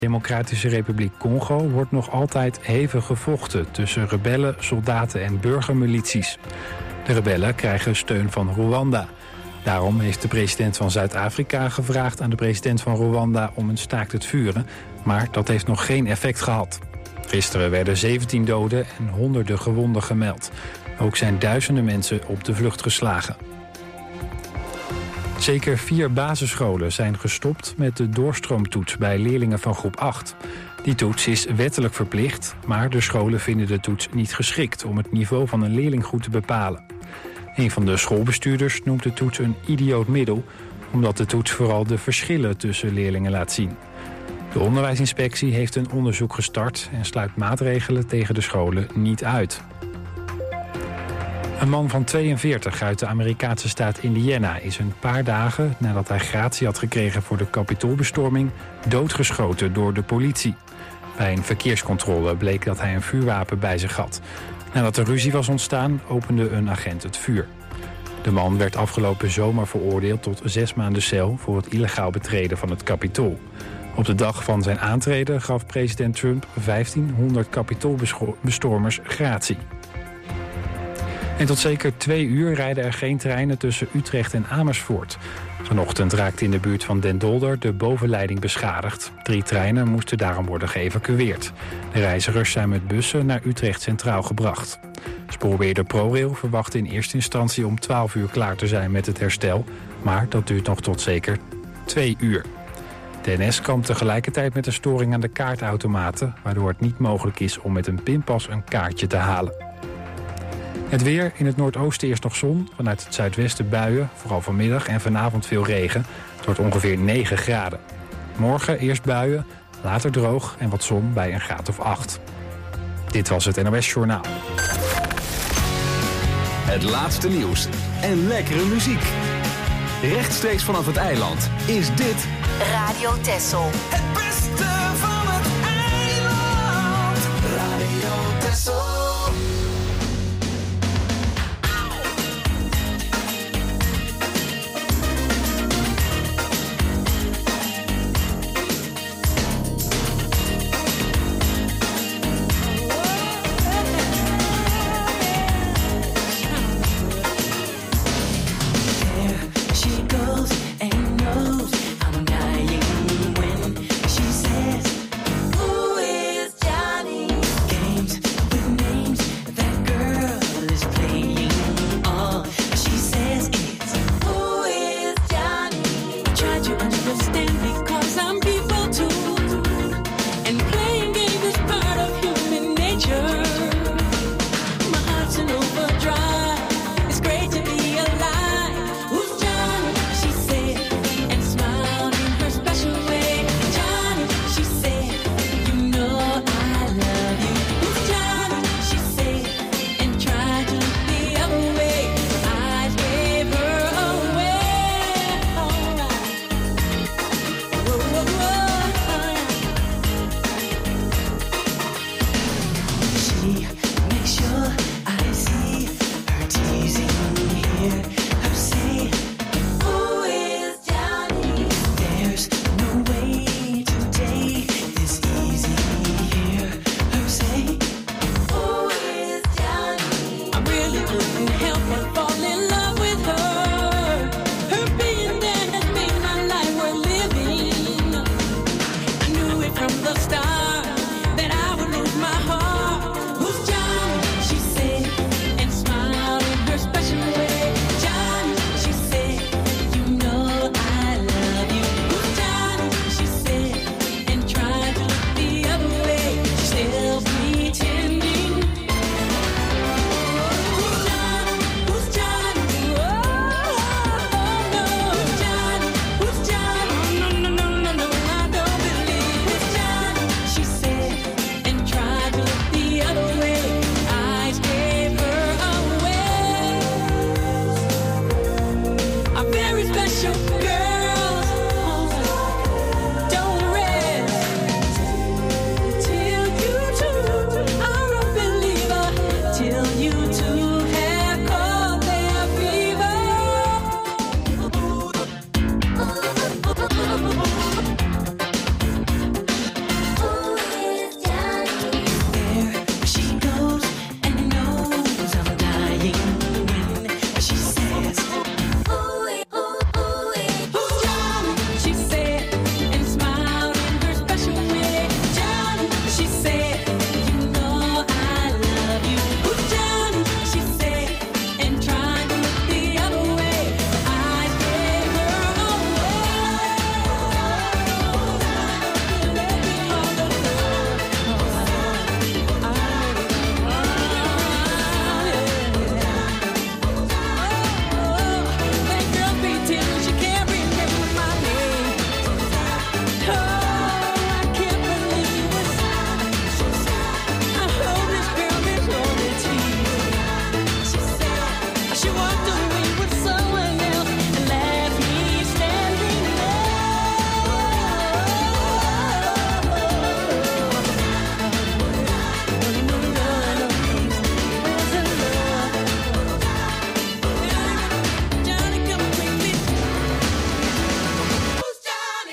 Democratische Republiek Congo wordt nog altijd hevig gevochten tussen rebellen, soldaten en burgermilities. De rebellen krijgen steun van Rwanda. Daarom heeft de president van Zuid-Afrika gevraagd aan de president van Rwanda om een staakt het vuren, maar dat heeft nog geen effect gehad. Gisteren werden 17 doden en honderden gewonden gemeld. Ook zijn duizenden mensen op de vlucht geslagen. Zeker 4 basisscholen zijn gestopt met de doorstroomtoets bij leerlingen van groep 8. Die toets is wettelijk verplicht, maar de scholen vinden de toets niet geschikt om het niveau van een leerling goed te bepalen. Een van de schoolbestuurders noemt de toets een idioot middel, omdat de toets vooral de verschillen tussen leerlingen laat zien. De onderwijsinspectie heeft een onderzoek gestart en sluit maatregelen tegen de scholen niet uit. Een man van 42 uit de Amerikaanse staat Indiana is een paar dagen nadat hij gratie had gekregen voor de Capitoolbestorming doodgeschoten door de politie. Bij een verkeerscontrole bleek dat hij een vuurwapen bij zich had. Nadat er ruzie was ontstaan, opende een agent het vuur. De man werd afgelopen zomer veroordeeld tot 6 maanden cel voor het illegaal betreden van het Capitool. Op de dag van zijn aantreden gaf president Trump 1500 Capitoolbestormers gratie. En tot zeker 2 uur rijden er geen treinen tussen Utrecht en Amersfoort. Vanochtend raakte in de buurt van Den Dolder de bovenleiding beschadigd. 3 treinen moesten daarom worden geëvacueerd. De reizigers zijn met bussen naar Utrecht Centraal gebracht. Spoorbeheerder ProRail verwacht in eerste instantie om 12 uur klaar te zijn met het herstel. Maar dat duurt nog tot zeker 2 uur. De NS kampt tegelijkertijd met een storing aan de kaartautomaten, waardoor het niet mogelijk is om met een pinpas een kaartje te halen. Het weer: in het noordoosten eerst nog zon, vanuit het zuidwesten buien, vooral vanmiddag en vanavond veel regen. Het wordt ongeveer 9 graden. Morgen eerst buien, later droog en wat zon bij een graad of 8. Dit was het NOS Journaal. Het laatste nieuws en lekkere muziek. Rechtstreeks vanaf het eiland is dit Radio Texel. Het beste van het eiland. Radio Texel. She goes and knows I'm dying when she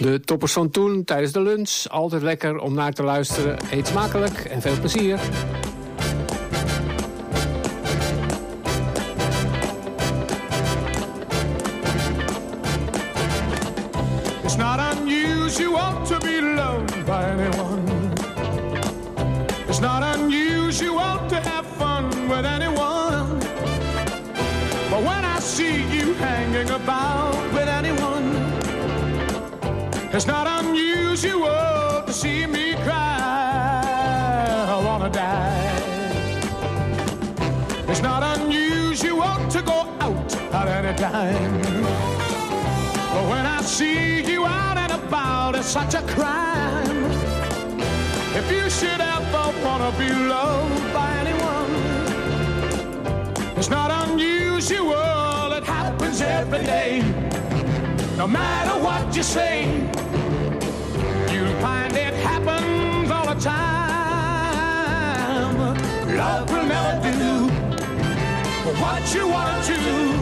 De toppers van toen tijdens de lunch. Altijd lekker om naar te luisteren. Eet smakelijk en veel plezier. It's not unusual to be loved by anyone. It's not unusual to have fun with anyone. But when I see you hanging about with anyone, it's not unusual to see me cry. I wanna die. It's not unusual to go out at any time. But when I see you out and about, it's such a crime. If you should ever wanna be loved by anyone, it's not unusual, it happens every day. No matter what you say, you'll find it happens all the time. Love will never do what you want to.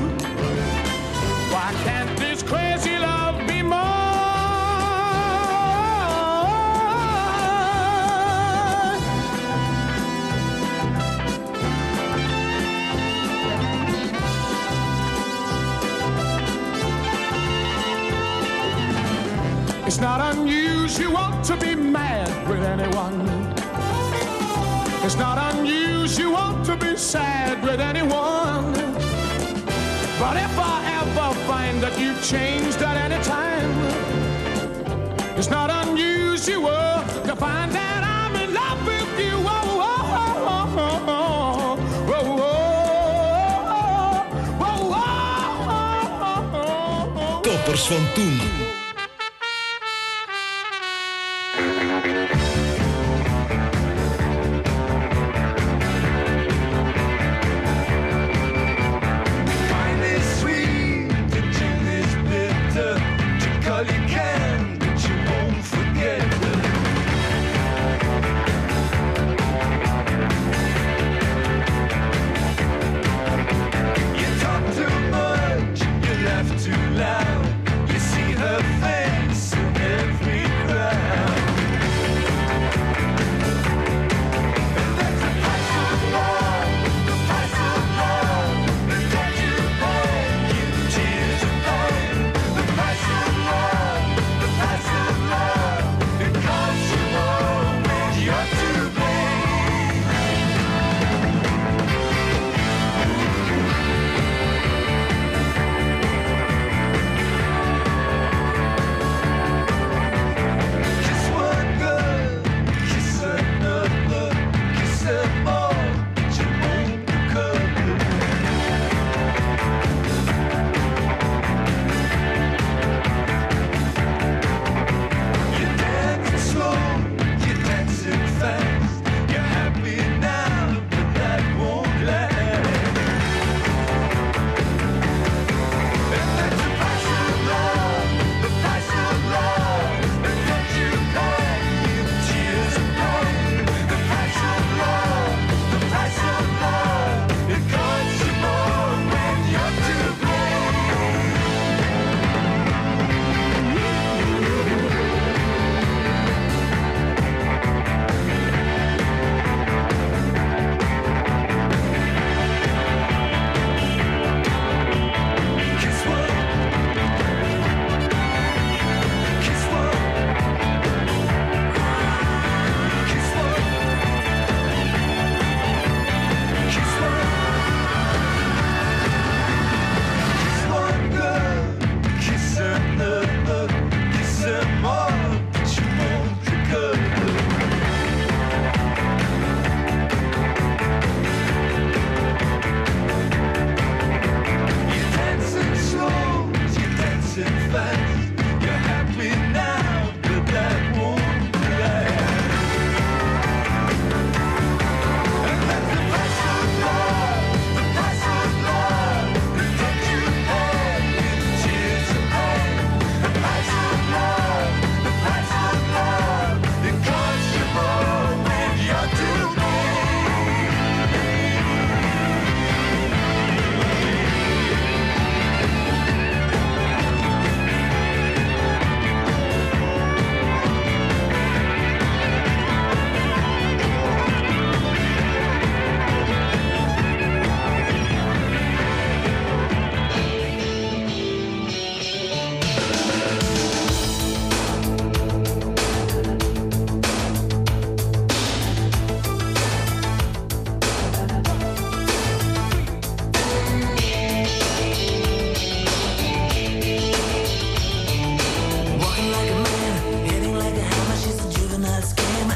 Why can't this crazy love be more? It's not unusual to be mad with anyone. It's not unusual to be sad with anyone. But if I ever find that you've changed at any time, it's not unusual to find that I'm in love with you. Oh, oh, oh, oh, oh, oh, oh, oh. Toppers van toen.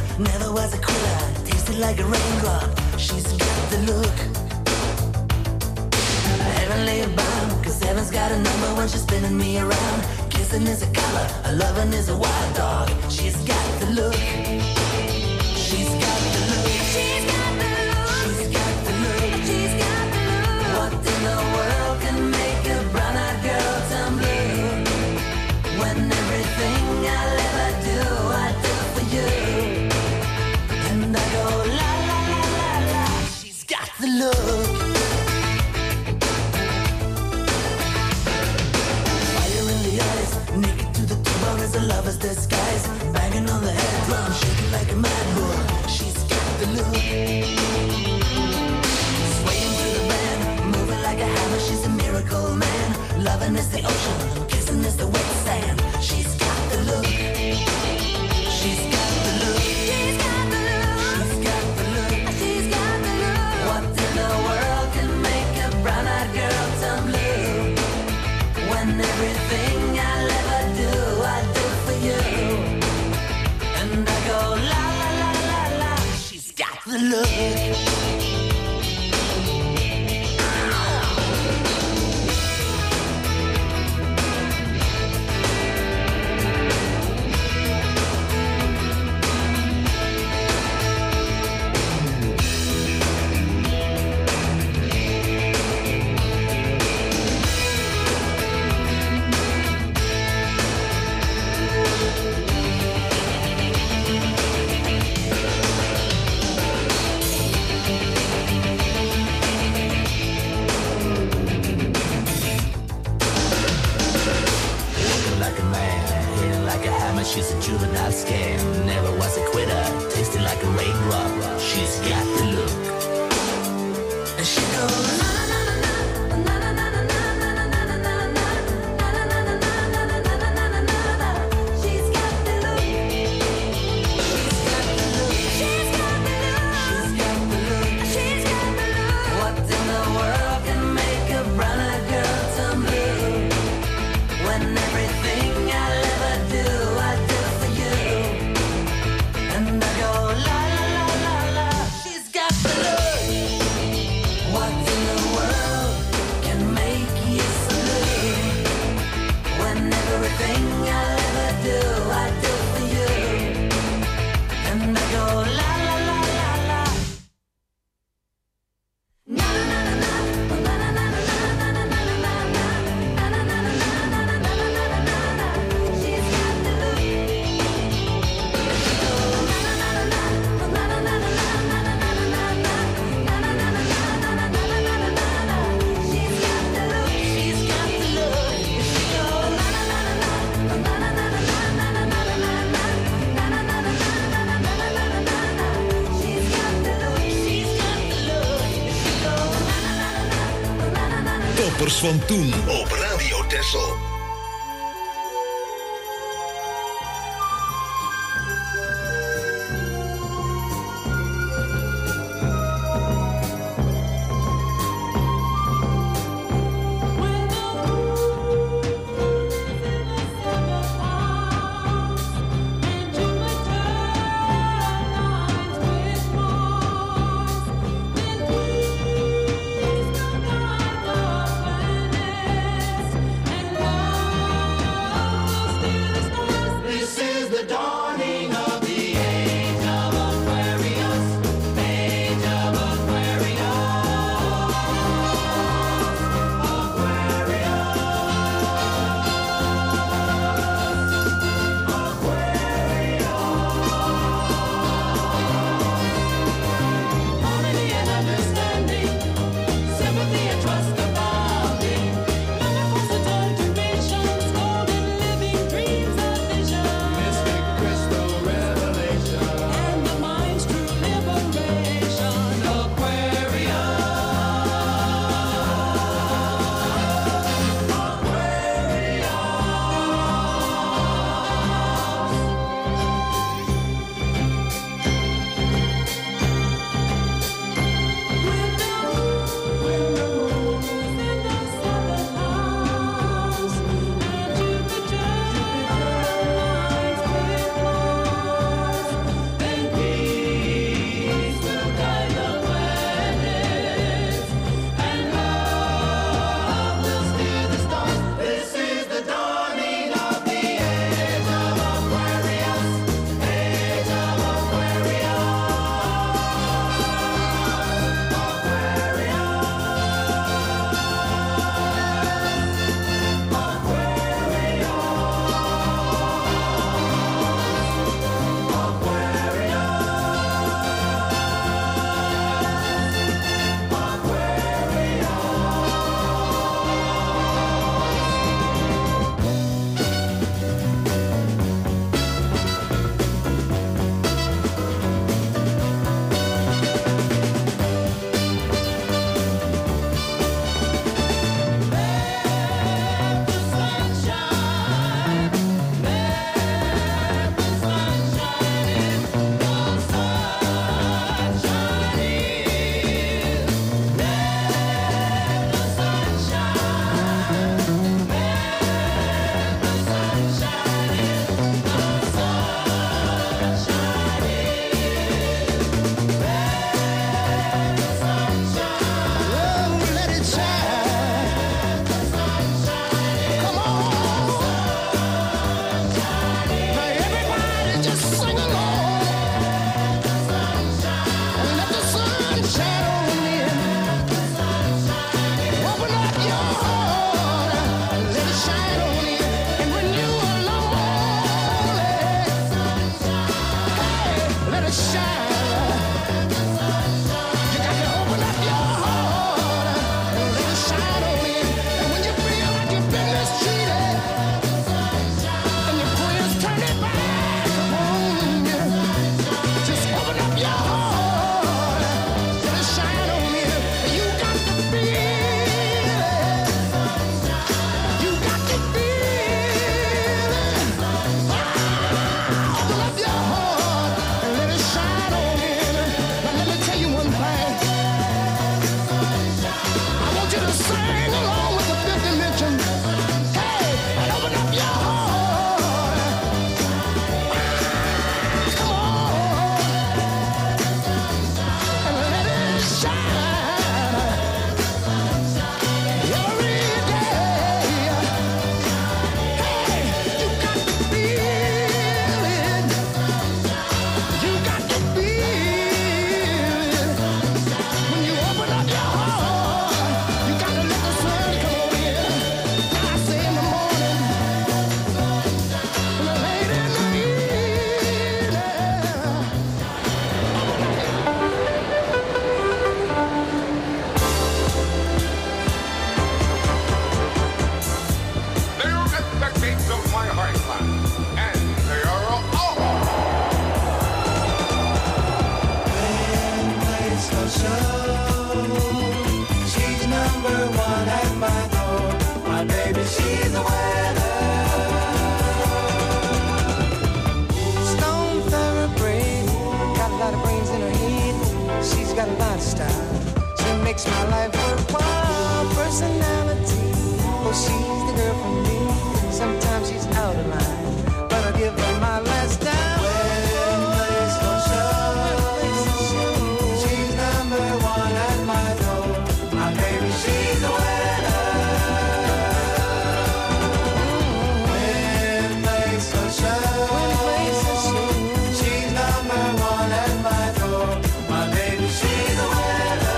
never was a quitter, tasted like a raindrop. She's got the look. Heavenly bound, 'cause heaven's got a number when she's spinning me around. Kissing is a color, a loving is a wild dog. She's got the look. She's got the look. She's got the look. She's got the look. She's got the look. What in the world can make a brown-eyed girl turn blue? When everything I'll ever do, I do for you. And I go la la la la la. She's got the look. Fire in the eyes, naked to the bone as a lover's disguise. Banging on the head drum, shaking like a mad bull. She's got the look. Swaying through the band, moving like a hammer. She's a miracle man. Loving is the ocean, kissing is the wet sand. She's got the look. She's got the look. She's got the look. She's got the look. She's got the look. What in the world can make a brown-eyed girl turn blue? When everything I'll ever do, I do for you. And I go la la la la la. She's got the look. She's a juvenile scam, never was a quitter, tasted like a raindrop. She's got the look. And she goes na na na na na na na na na na na na na. She's got the look. She's got the look. She's got the look. She's got the look. She's got the look. What in the world can make a brown-eyed girl turn blue? When everything I'll ever do, I do for you. And I go la la la la la. She's got the look. What in the world can make you so blue? When everything I'll ever do, I do for you. And I go la la la la la. Na na na na na na na na na na na na na. She's got the look. She goes na na na na na na na na na na na na na na. She's got the look. She's got the look. She goes na na na na na na na na na na na na na. She's got the look. She's got the look. She goes na na na na na na na. Toppers van toen op Radio Texel. And show. She's number one at my door. My baby, she's a winner. Stone thoroughbred, got a lot of brains in her head. She's got a lot of style. She makes my life worthwhile. Personality, oh, she's the girl for me. Sometimes she's out of line, but I'll give her my last dime. When place for show, she's number one at my door. My baby, she's a winner. When place for show, she's number one at my door. My baby, she's a winner.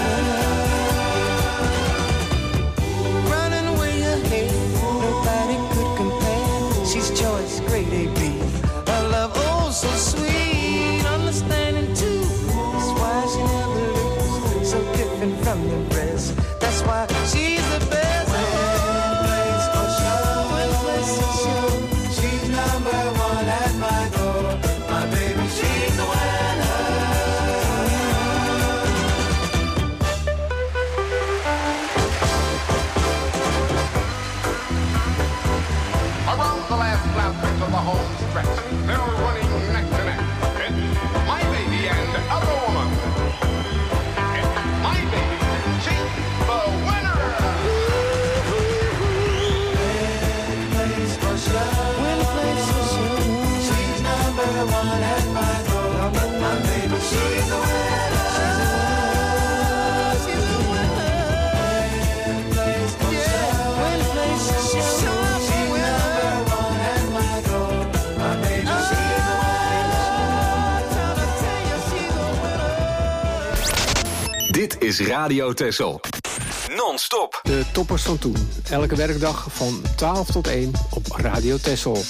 Running away ahead, nobody could compare. She's choice, grade A-B. Her love, oh, so sweet. Understanding, too. That's why she never loses. So different from the rest. That's why she's the best. When place for show, she's number one at my door. My baby, she's a winner. Around the last lap into the home stretch, they're running neck to neck. It's my baby and other woman. It's my baby, she's the winner. Place for show, she's number one at my door. My baby, she's a winner. She's a winner. Place for show, she's number one at my door. My baby, she's a winner. Trying to tell you she's a winner. Dit is Radio Texel. Non-stop. De toppers van toen. Elke werkdag van 12 tot 1 op Radio Texel.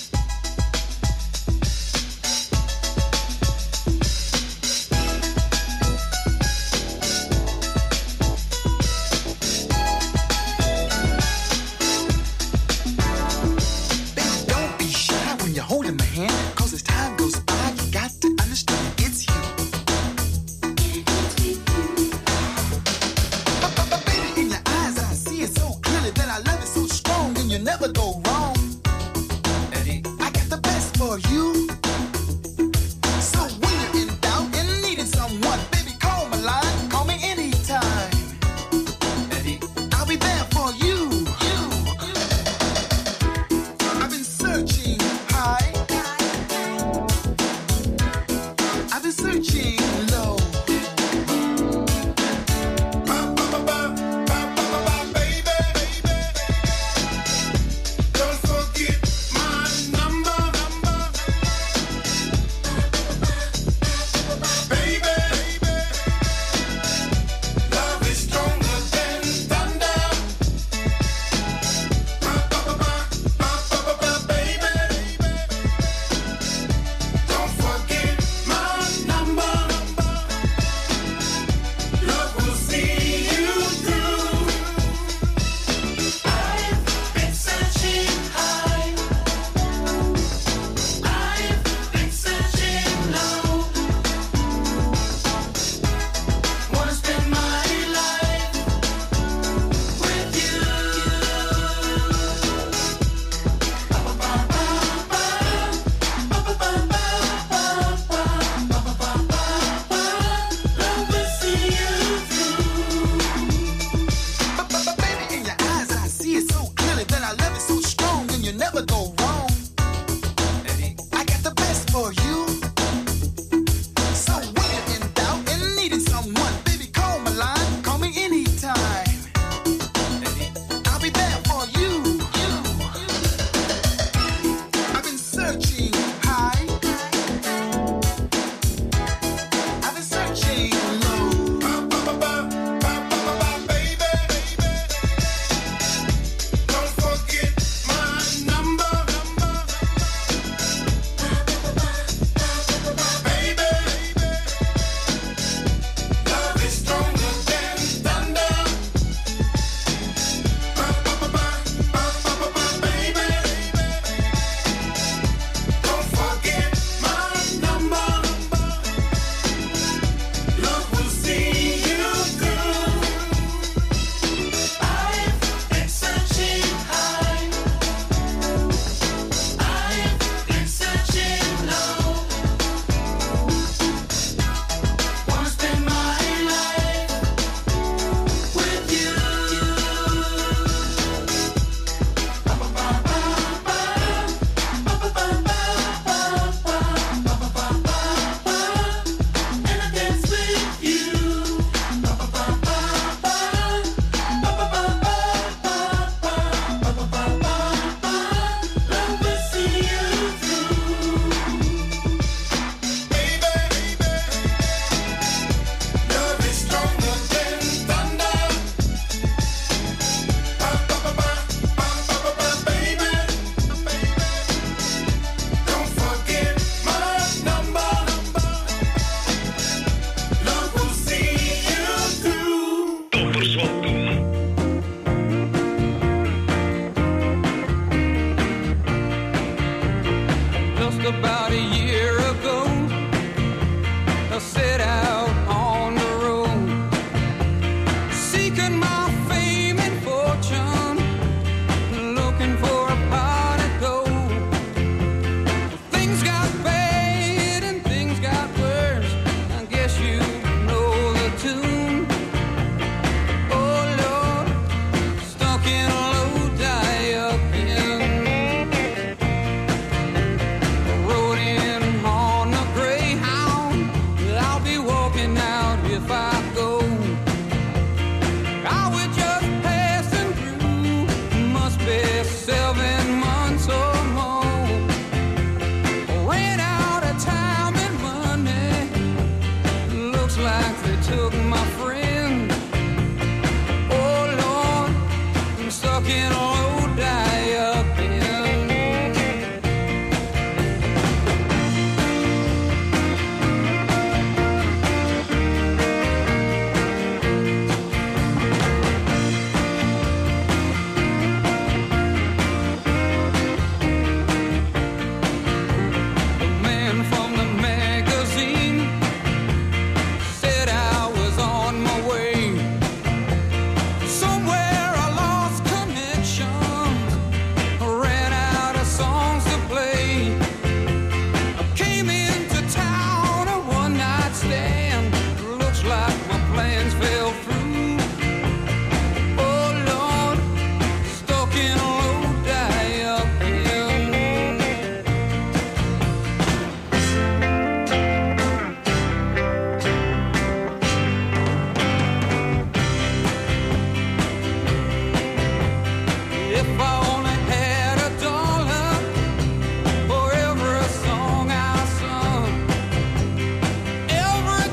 Don't be shy when you're holding my hand, 'cause as time goes by, you got to understand it's you. But baby, in your eyes, I see it so clearly that I love it so strong, and you never go wrong. I got the best for you. So when you're in doubt and needing someone, baby, call my line, call me anytime. I'll be there for you. I've been searching high. I've been searching low. Baby, don't forget my number. Baby, love is stronger than thunder. Baby, don't forget my number. took my friend. Oh Lord, I'm stuck in a low die up in. Every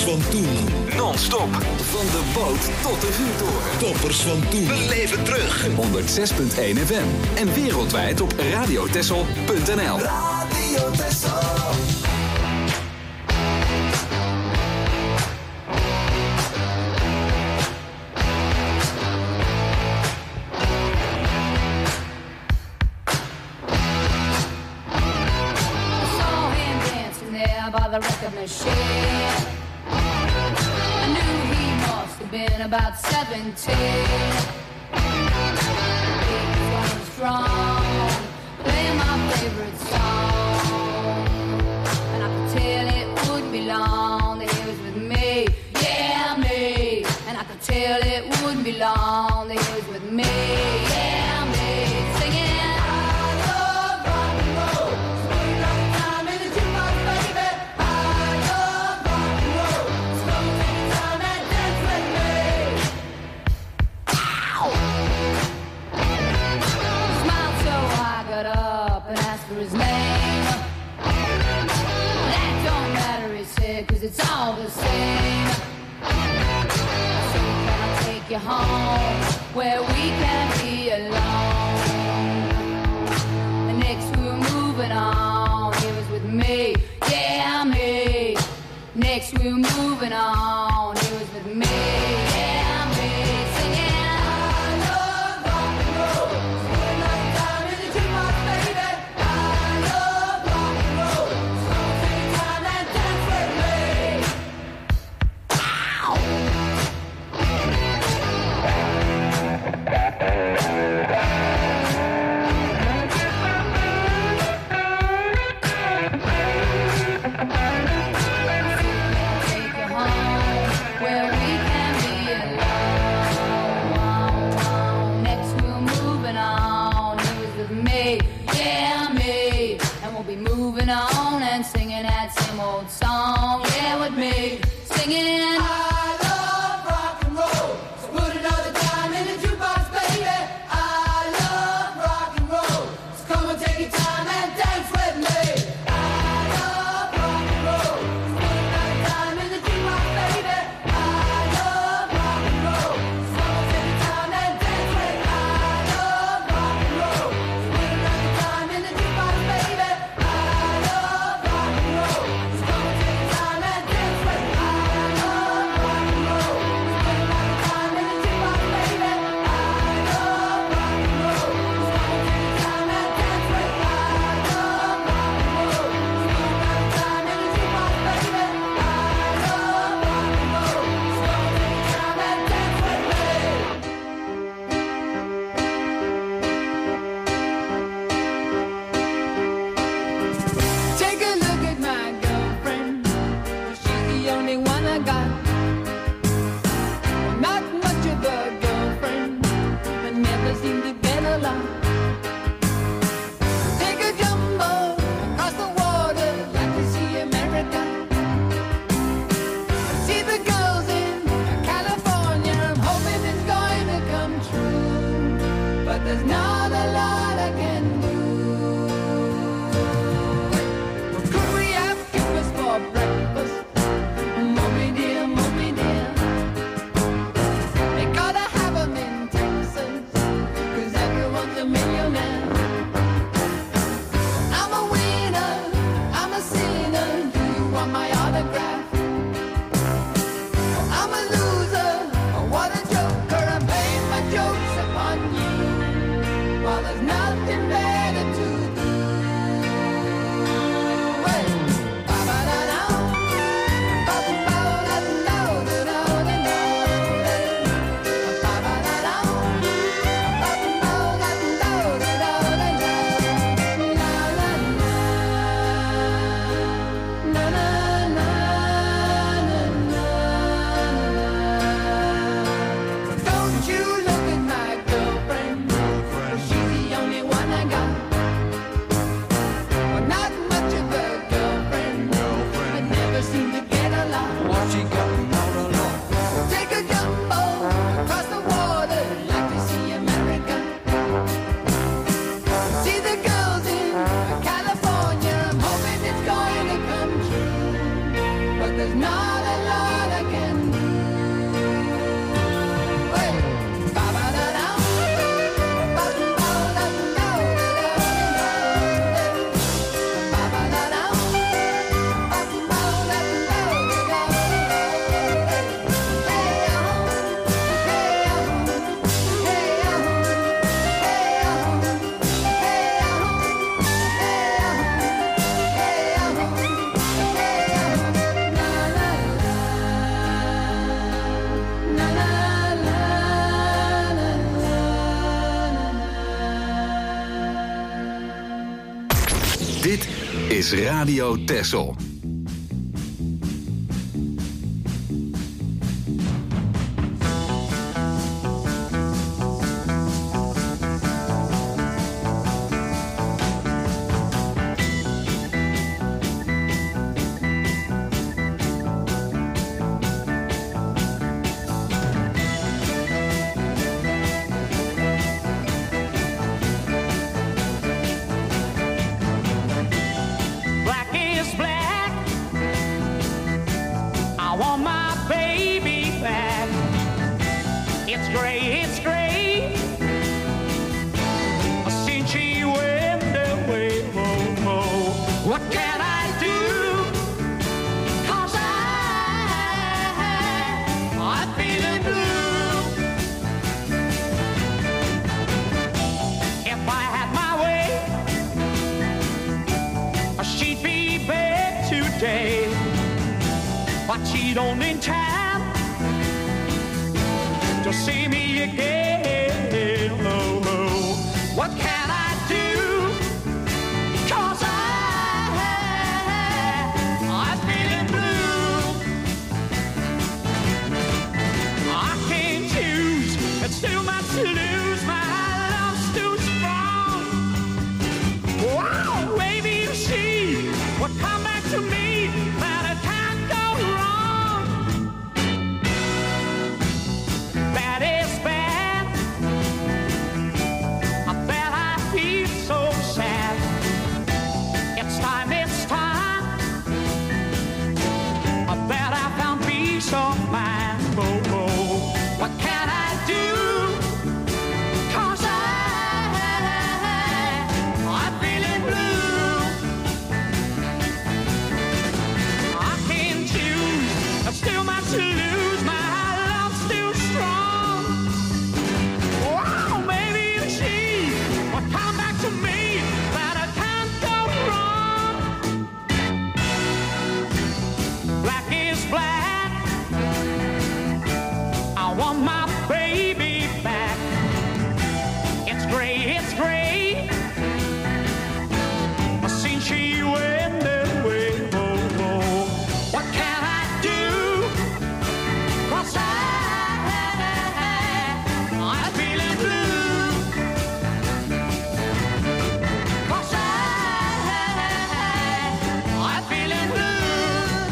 van toen. Non-stop. Van de boot tot de vuurtoren. Toppers van toen. Beleef het terug. 106.1 FM. En wereldwijd op radiotessel.nl. Radio Tessel. By the record machine, I knew he must have been about 17. He was going strong, playing my favorite song, and I could tell it wouldn't be long that he was with me, yeah me. And I could tell it wouldn't be long that he was with me, yeah me. Singing. His name. That don't matter, he said, 'cause it's all the same. So can I take you home where we can be alone? And next we were moving on. He was with me, yeah me. Next we were moving on. He was with me, yeah me. Singing. Dit is Radio Texel. But she don't in time to see me again. Oh, oh. What can I do? 'Cause I'm feeling blue. I can't choose, it's too much to lose. My love's too strong. Wow, maybe you see what come back to me, but it can't go wrong. That is bad. I bet I feel so sad. It's time. I bet I found peace of mind. Oh, oh. What can I do? 'Cause I'm feeling blue. I can't choose, there's still much to lose. My love's still strong. Wow, maybe you see what come back to me, that I can't go wrong. Black is black. I want my baby back. It's gray, it's gray. Since she went away, oh, oh. What can I do? 'Cause I'm feeling blue. 'Cause I'm feeling blue.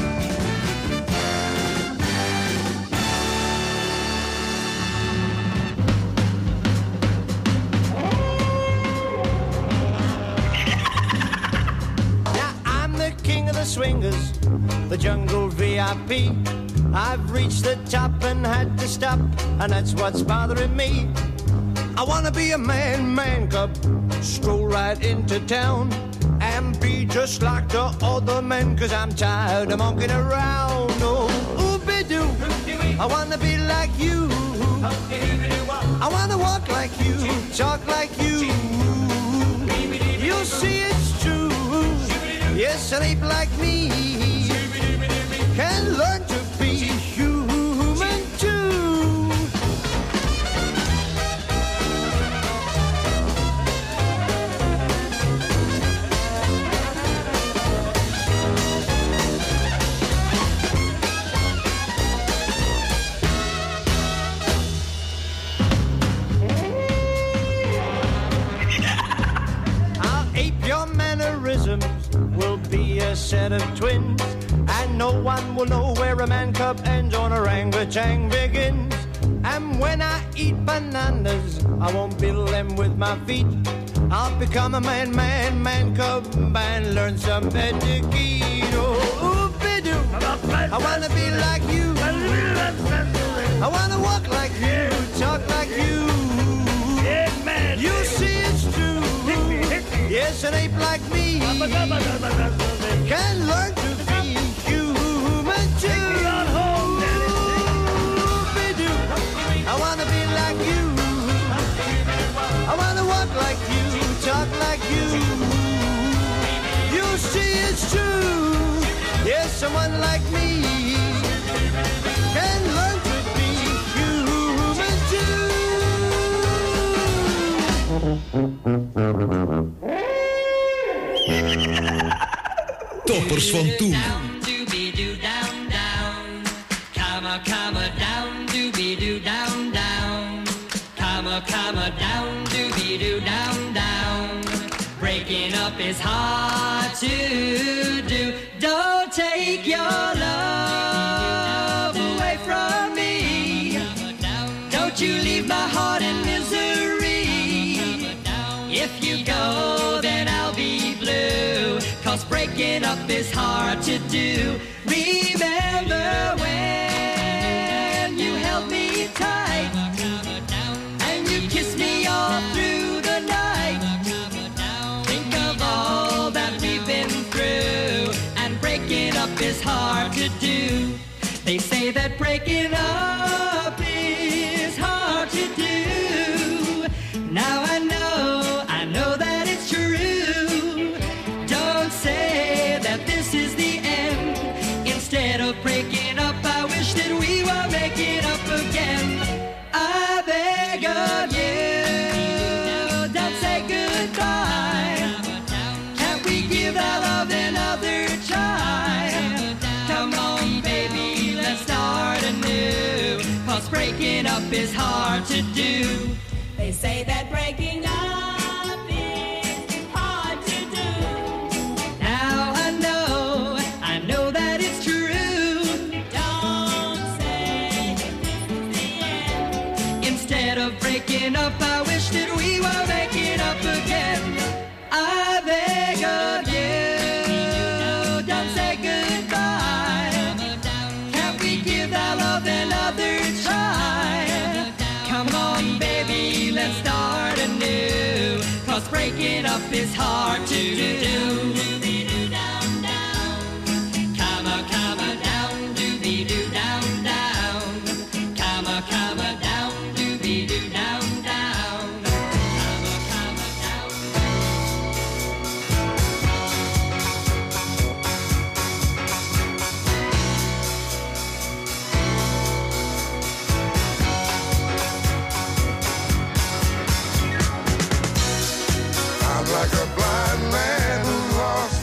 Now I'm the king of the swingers, the jungle VIP. I've reached the top and had to stop, and that's what's bothering me. I wanna be a man cub, stroll right into town, and be just like the other men, 'cause I'm tired of monkeying around. Oh, ooby-doo, I wanna be like you. I wanna walk like you, talk like you. You'll see it's true. Yes, an ape like me can learn to be human too. I'll ape your mannerisms, we'll be a set of twins, and no one will know where a man cub ends or an orangutan begins. And when I eat bananas, I won't build them with my feet. I'll become a man cub and learn some etiquette. Oh, ooby-doo, I wanna be like you. I wanna walk like you, talk like you. You see it's true. Yes, an ape like me can learn to be human too. Ooby-doo, I wanna be like you. I wanna walk like you, talk like you. You see it's true. Yes, someone like me can learn to be human too. toppers van toen. Doobie-doo down, down. Come down, doobie-doo down, down. Come down, doobie-doo down, down. Breaking up is hard to do. Don't take your love away from me. Don't you leave my heart in misery. If you go, then I'll be blue. 'Cause breaking up is hard to do. Remember when you held me tight and you kissed me all through the night. Think of all that we've been through, and breaking up is hard to do. They say that breaking up is hard to do. Now I know that it's true. Don't say that this is the end. Instead of breaking up, I wish that we were making up again. I beg of you, don't say goodbye. Can't we give our love another try? Come on, baby, let's start anew. 'Cause breaking up is hard to do. They say that breaking up is hard to do. Now I know that it's true. Don't say that this is the end. Instead of breaking up, I wish that we were making up again. I beg of you, don't say goodbye. Can't we give our love another try? Come on, baby, let's start anew. 'Cause breaking up is hard to do. Doobie-doo down, down. Come down, doobie-doo down, down. Come down, doobie-doo down, down. Come down. I'm like a blind man who's lost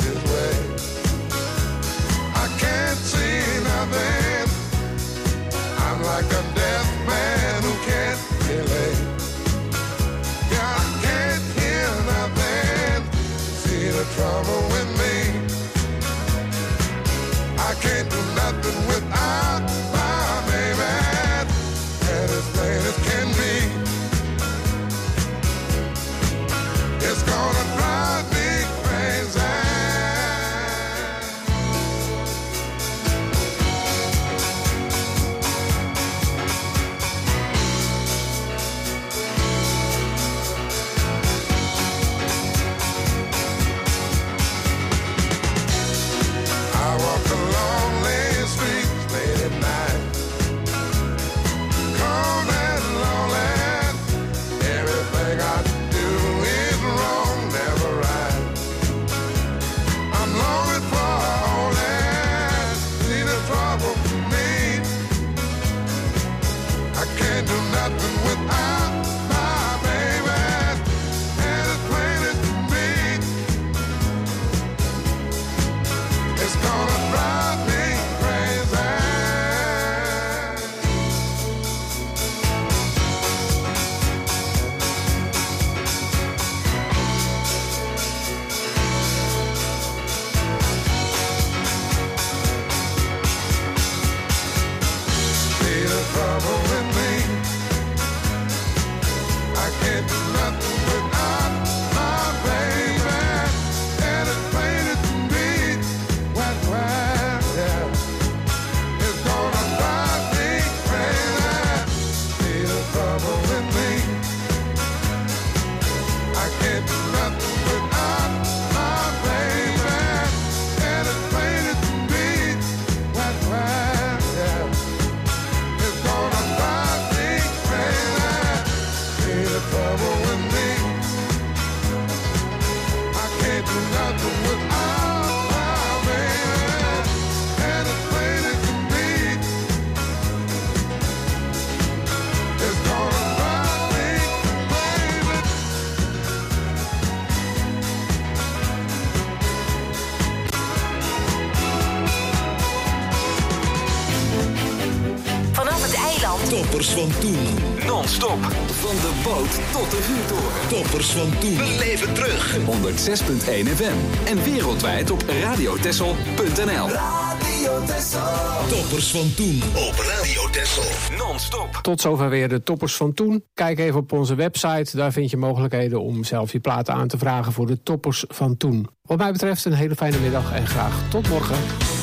van toen. Non-stop. Van de boot tot de vuurtoren. Toppers van toen. Beleef het terug. 106.1 FM. En wereldwijd op radiotessel.nl. Radio Texel. Toppers van toen op Radio Texel. Non-stop. Tot zover weer de toppers van toen. Kijk even op onze website. Daar vind je mogelijkheden om zelf je platen aan te vragen voor de toppers van toen. Wat mij betreft een hele fijne middag en graag tot morgen.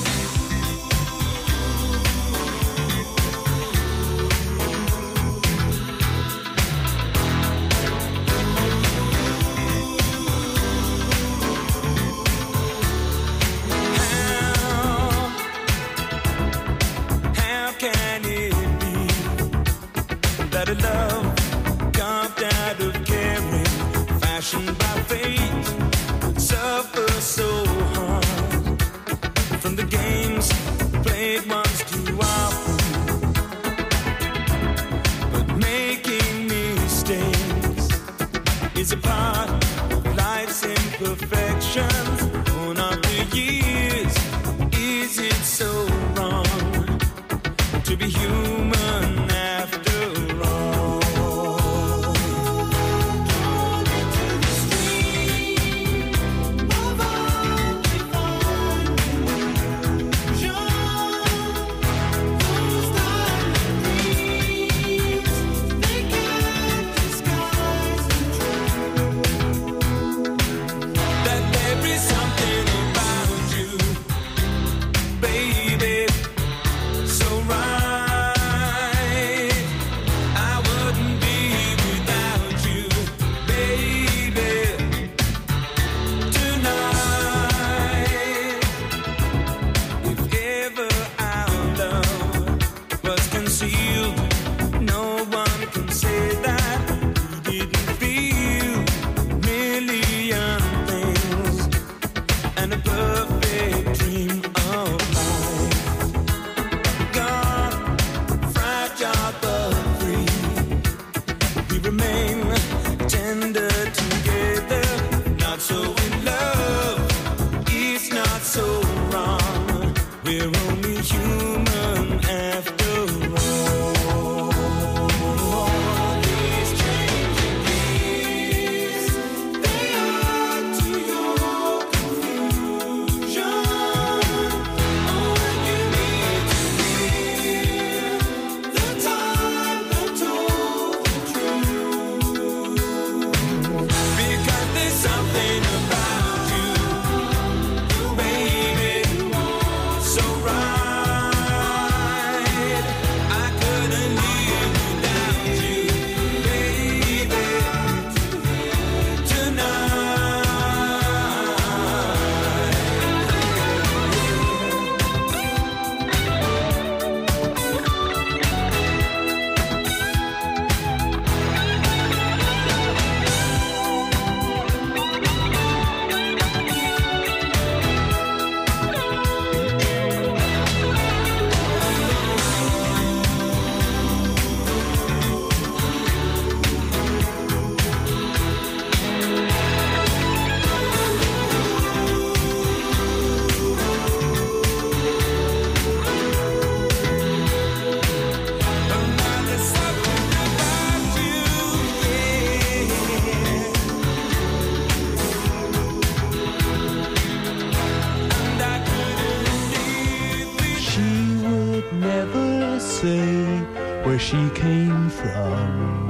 where she came from.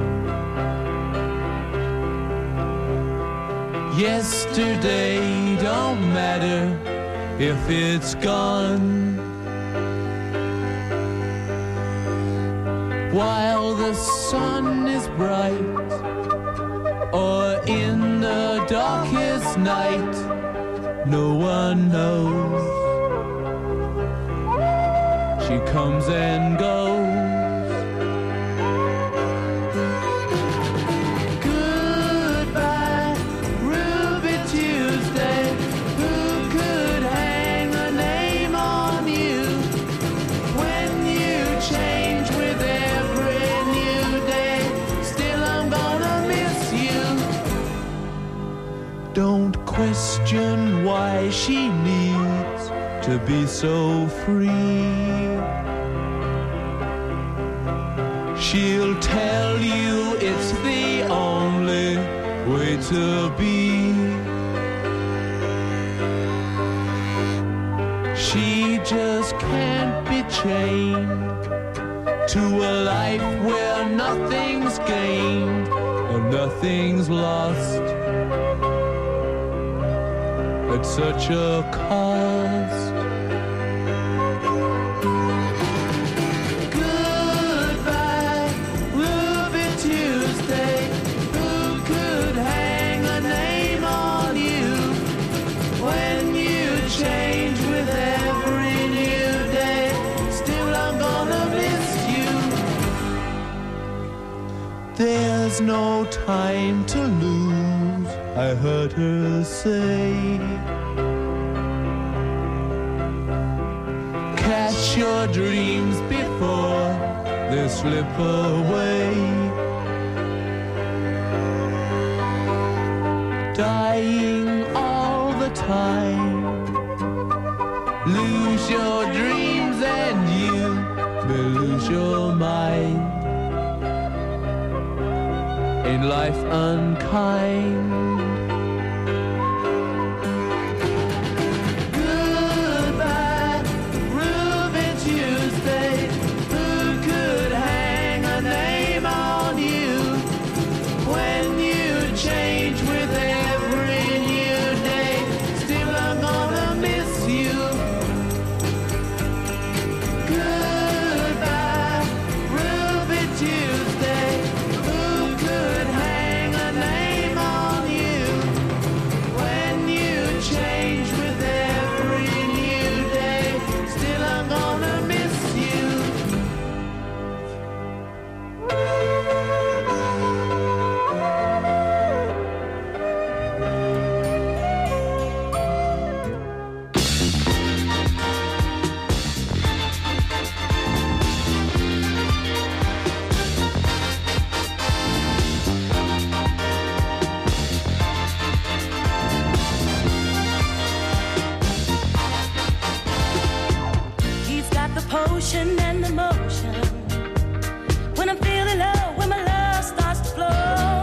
Yesterday don't matter if it's gone. While the sun is bright, or in the darkest night, no one knows. She comes and goes. Goodbye, Ruby Tuesday. Who could hang a name on you when you change with every new day? Still, I'm gonna miss you. Don't question why she needs to be so free. She'll tell you it's the only way to be. She just can't be chained to a life where nothing's gained and nothing's lost at such a cost. Goodbye, Ruby Tuesday. Who could hang a name on you when you change with every new day? Still, I'm gonna miss you. There's no time to lose, I heard her say. Catch your dreams before they slip away. Dying all the time. Lose your dreams and you may lose your mind. Ain't life unkind? Goodbye, Ruby Tuesday. Who could hang a name on you when you change with every new day? Still, I'm gonna miss you. Goodbye, Ruby Tuesday. Who could hang a name on you when you change with every new day? Still, I'm gonna miss you. He's got the potion and the motion. When I'm feeling low, when my love starts to flow,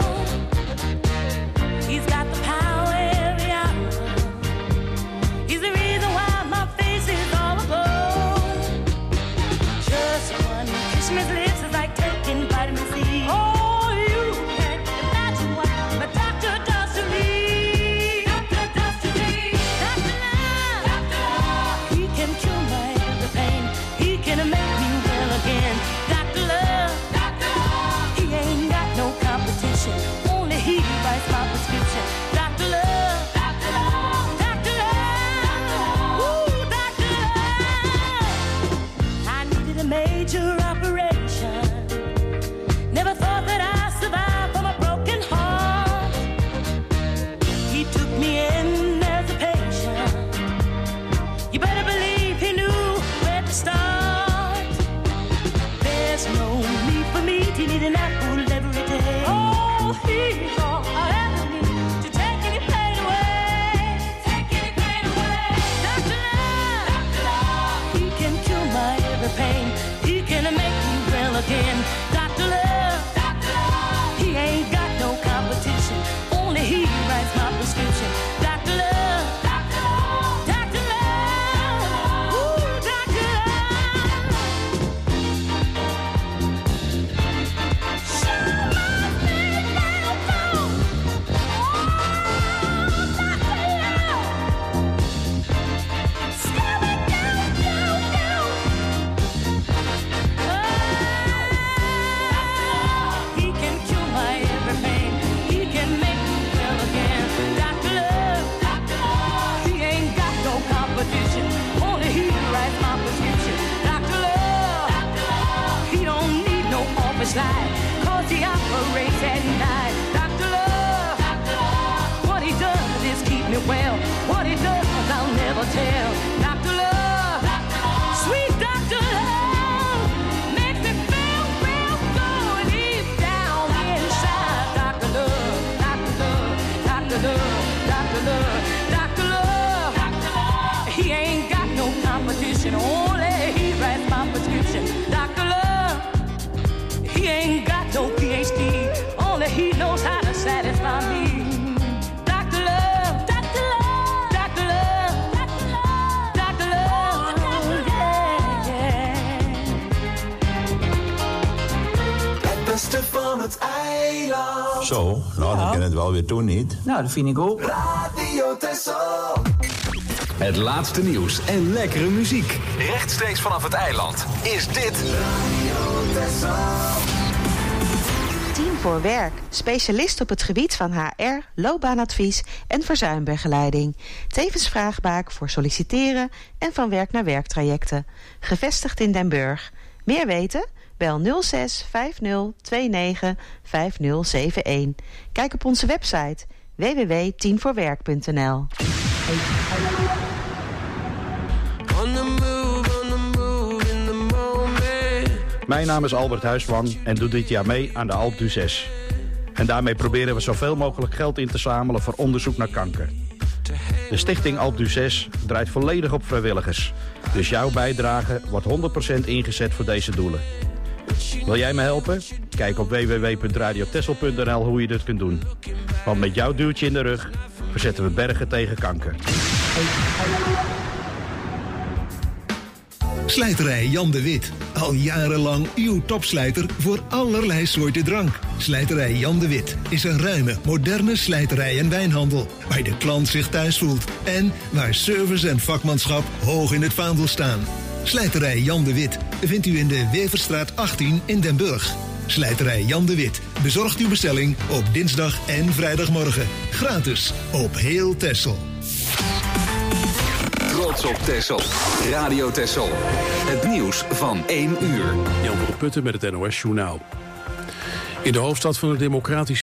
he's got the power every hour. He's the reason why my face is all aglow. Just one kiss from his lips is like taking vitamin C. Oh, you can't imagine what my doctor does to me. Doctor does to me. Doctor Love. Doctor Love. He can cure my every pain. He can make me well again. Doctor Love. Doctor Love. He ain't got no competition. Only he writes my prescription. Doctor Love. Doctor Love. Doctor Love. Ooh, Doctor Love. I needed a major operation. Never thought that I'd survive from a broken heart. He took me in as a patient. You better believe he knew where to start. There's no need for me to need an apple every day. Oh, he's all I ever need to take any pain away. Take any pain away. Doctor Love. Doctor Love. He can cure my every pain. He can make me well again. Doctor Love. Doctor Love. He ain't got no competition. Only he writes my prescription. Doctor Love. Doctor Love. Doctor Love. Ooh, Doctor Love. Show my baby now, phone. Oh, Doctor Love. Scooby Doo, doo, doo. He can cure my every pain. He can make me well again. Doctor Love. Doctor Love. He ain't got no competition. Only he writes my prescription. Doctor Love. Doctor Love. He don't need no office light, 'cause he operates at night. Doctor Love. Doctor Love. What he does is keep me well. What he does, I'll never tell. Doctor Love. Doctor Love. Sweet Doctor Love. Makes me feel real good deep down inside. Doctor Love. Doctor Love. Doctor Love. Doctor Love. Doctor Love. Doctor Love. He ain't got no competition. Only he writes my prescription. Doctor Love. He ain't knows how to satisfy me. Dr. Love, Dr. Love, Dr. Love, Dr. Love, Dr. Love, yeah, yeah. Het beste van het eiland. Zo, nou dan kan het wel weer doen, niet? Nou, dat vind ik ook. Radio Texel. Het laatste nieuws en lekkere muziek. Rechtstreeks vanaf het eiland is dit Radio Texel. Team voor Werk. Specialist op het gebied van HR, loopbaanadvies en verzuimbegeleiding. Tevens vraagbaak voor solliciteren en van werk naar werktrajecten. Gevestigd in Den Burg. Meer weten? Bel 06 50 29 5071. Kijk op onze website www.teamvoorwerk.nl. Mijn naam is Albert Huisman en doe dit jaar mee aan de Alpe d'Huez. En daarmee proberen we zoveel mogelijk geld in te zamelen voor onderzoek naar kanker. De stichting Alpe d'Huez draait volledig op vrijwilligers. Dus jouw bijdrage wordt 100% ingezet voor deze doelen. Wil jij me helpen? Kijk op www.radiotessel.nl hoe je dit kunt doen. Want met jouw duwtje in de rug verzetten we bergen tegen kanker. Slijterij Jan de Wit. Al jarenlang uw topslijter voor allerlei soorten drank. Slijterij Jan de Wit is een ruime, moderne slijterij en wijnhandel. Waar de klant zich thuis voelt. En waar service en vakmanschap hoog in het vaandel staan. Slijterij Jan de Wit vindt u in de Weverstraat 18 in Den Burg. Slijterij Jan de Wit bezorgt uw bestelling op dinsdag en vrijdagmorgen. Gratis op heel Texel. Trots op Texel. Radio Texel. Het nieuws van 1 uur. Jan van der Putten met het NOS Journaal. In de hoofdstad van de Democratische